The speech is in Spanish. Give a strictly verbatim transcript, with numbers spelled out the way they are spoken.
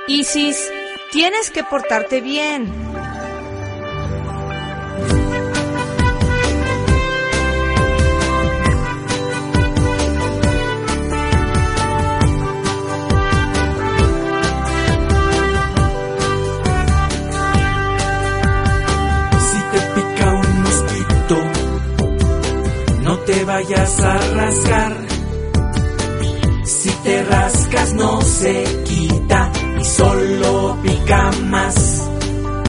Isis, tienes que portarte bien. Si te pica un mosquito, no te vayas a rascar. Si te rascas no se quita y solo pica más.